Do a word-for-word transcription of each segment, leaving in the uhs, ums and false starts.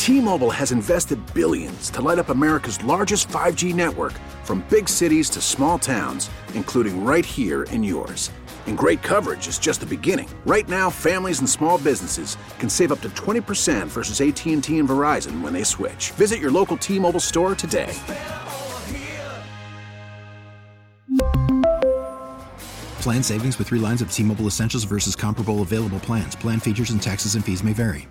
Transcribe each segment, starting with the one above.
T-Mobile has invested billions to light up America's largest five G network, from big cities to small towns, including right here in yours. And great coverage is just the beginning. Right now, families and small businesses can save up to twenty percent versus A T and T and Verizon when they switch. Visit your local T-Mobile store today. Plan savings with three lines of T-Mobile Essentials versus comparable available plans. Plan features and taxes and fees may vary.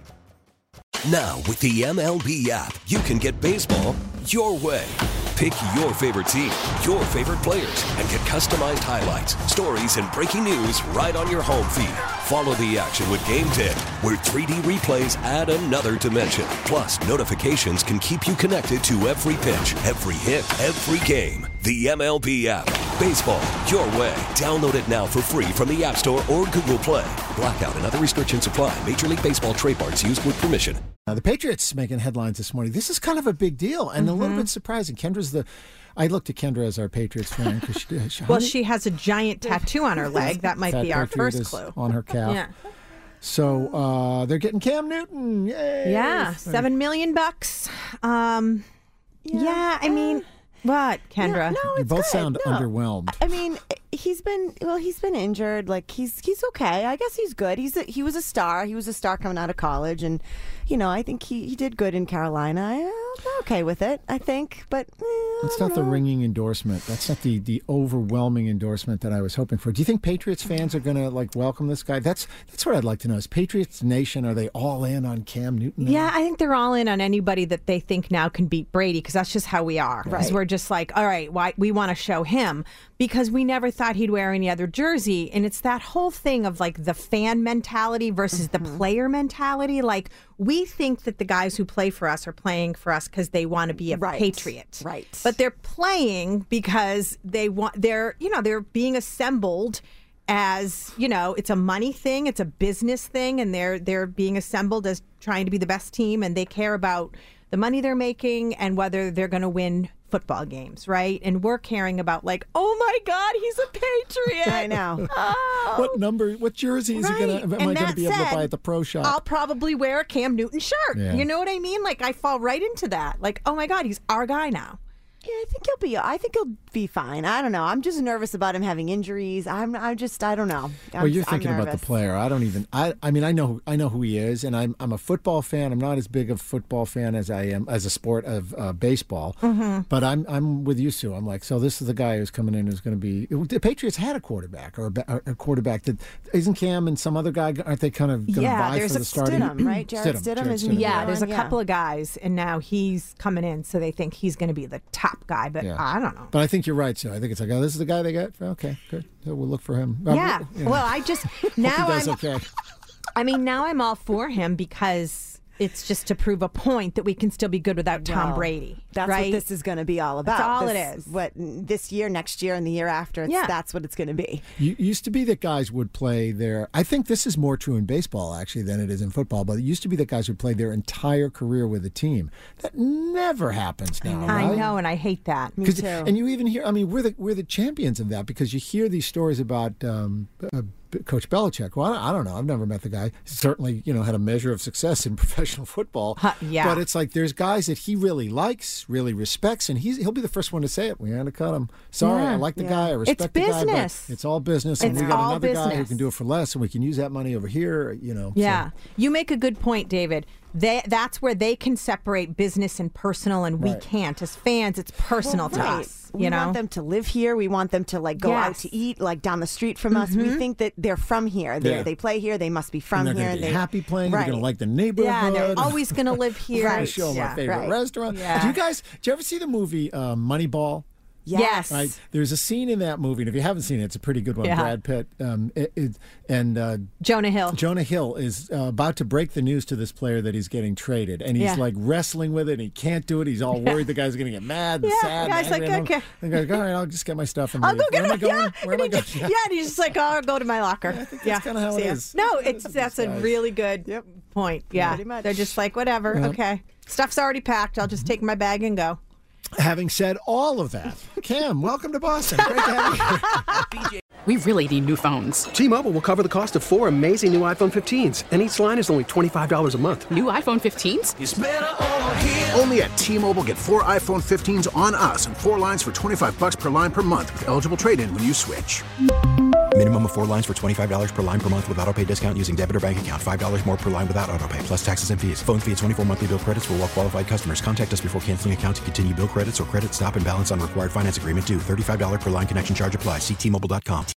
Now, with the M L B app, you can get baseball your way. Pick your favorite team, your favorite players, and get customized highlights, stories, and breaking news right on your home feed. Follow the action with Game Day, where three D replays add another dimension. Plus, notifications can keep you connected to every pitch, every hit, every game. The M L B app. Baseball your way. Download it now for free from the App Store or Google Play. Blackout and other restrictions apply. Major League Baseball trademarks used with permission. Uh, the Patriots making headlines this morning. This is kind of a big deal and mm-hmm. a little bit surprising. Kendra's the... I looked at Kendra as our Patriots fan. Cause she, she, well, she has a giant tattoo on her leg. That might be our Patriot first clue. On her calf. Yeah. So uh, they're getting Cam Newton. Yay! Yeah, seven million bucks. Um, yeah. yeah, I mean... What, Kendra? No, no, it's you both good. sound no. underwhelmed. I mean, he's been well. He's been injured. Like he's he's okay. I guess he's good. He's a, he was a star. He was a star coming out of college, and you know, I think he, he did good in Carolina. I'm okay with it. I think, but eh, that's not know. the ringing endorsement. That's not the, the overwhelming endorsement that I was hoping for. Do you think Patriots fans are going to like welcome this guy? That's that's what I'd like to know. Is Patriots Nation, are they all in on Cam Newton now? Yeah, I think they're all in on anybody that they think now can beat Brady, because that's just how we are. Right. We're just like, all right, why we want to show him, because we never thought he'd wear any other jersey. And it's that whole thing of like the fan mentality versus mm-hmm. the player mentality. Like, we think that the guys who play for us are playing for us because they want to be a right. Patriot. Right. But they're playing because they want, they're, you know, they're being assembled as, you know, it's a money thing, it's a business thing, and they're they're being assembled as trying to be the best team, and they care about the money they're making and whether they're going to win football games, right? And we're caring about like, oh my God, he's a Patriot. I know. Oh. What number, what jersey is right. he gonna, am and I going to be said, able to buy at the pro shop? I'll probably wear a Cam Newton shirt. Yeah. You know what I mean? Like, I fall right into that. Like, oh my God, he's our guy now. Yeah, I think he'll be. I think he'll be fine. I don't know. I'm just nervous about him having injuries. I'm. I just. I don't know. I'm, well, you're thinking about the player. I don't even. I. I mean, I know. I know who he is, and I'm. I'm a football fan. I'm not as big of a football fan as I am as a sport of uh, baseball. Mm-hmm. But I'm. I'm with you, Sue. I'm like, so this is the guy who's coming in who's going to be. The Patriots had a quarterback or a, a quarterback that isn't Cam and some other guy. Aren't they kind of going to yeah, vie there's for a the starting? Stidham, right? Jared Stidham. Stidham, Jared is Stidham. Yeah, there's a yeah. couple of guys, and now he's coming in, so they think he's going to be the top guy. But Yeah. I don't know. But I think you're right, Sue. I think it's like, oh, this is the guy they got. Okay, good. So we'll look for him. Yeah. Um, you know. Well, I just now Hope he does I'm. okay. I mean, now I'm all for him because it's just to prove a point that we can still be good without Tom Well, Brady. That's right? what this is going to be all about. That's all this, it is. What this year, next year, and the year after. It's, Yeah. That's what it's going to be. You used to be that guys would play their. I think this is more true in baseball actually than it is in football. But it used to be that guys would play their entire career with a team. That never happens now. I right? know, and I hate that. Me too. And you even hear. I mean, we're the we're the champions of that because you hear these stories about. Um, uh, Coach Belichick. Well, I don't know. I've never met the guy. He's certainly, you know, had a measure of success in professional football. Huh, yeah. But it's like there's guys that he really likes, really respects, and he's he'll be the first one to say it. We had to cut him. Sorry, Yeah. I like the Yeah. guy. I respect It's the guy. business. But it's all business, and It's we got all another guy who business. can do it for less, and we can use that money over here. You know. Yeah. So. You make a good point, David. They, that's where they can separate business and personal, and we Right. can't. As fans, it's personal Well, to right. us. We You know? want them to live here. We want them to like go out Yes. to eat like down the street from us. We think that they're from here. They Yeah. they play here. They must be from And they're here. going to be They- happy playing. Right. They're going to like the neighborhood. yeah, they're always going to live here. I'm going to show them yeah. our favorite right. restaurant. Yeah. Do you guys? Did you ever see the movie uh, Moneyball? Yes. Right. There's a scene in that movie, and if you haven't seen it, it's a pretty good one. Yeah. Brad Pitt um, it, it, and uh, Jonah Hill. Jonah Hill is uh, about to break the news to this player that he's getting traded, and he's Yeah. like wrestling with it, and he can't do it. He's all worried the guy's going to get mad and Yeah, sad. the guy's and angry like, at him. okay. The guy's like, all right, I'll just get my stuff and I'll leave. go get Where am I it. going? Yeah. Where am I And going? he just- yeah, and he's just like, oh, I'll go to my locker. Yeah, that's kinda how it See ya. is. No, it's that's a guys. really good Yep. point. Yeah, Pretty much. they're just like, whatever. Yeah. Okay, stuff's already packed. I'll just take my bag and go. Having said all of that, Cam, welcome to Boston. Great to have you here. we really need new phones. T-Mobile will cover the cost of four amazing new iPhone fifteens, and each line is only twenty-five dollars a month. New iPhone fifteens? It's better over here. Only at T-Mobile, get four iPhone fifteens on us and four lines for twenty-five bucks per line per month with eligible trade-in when you switch. Minimum of four lines for twenty-five dollars per line per month with autopay discount using debit or bank account. five dollars more per line without autopay, plus taxes and fees. Phone fee at twenty-four monthly bill credits for well-qualified customers. Contact us before canceling account to continue bill credits or credit stop and balance on required finance agreement due. thirty-five dollars per line connection charge applies. See T Mobile dot com.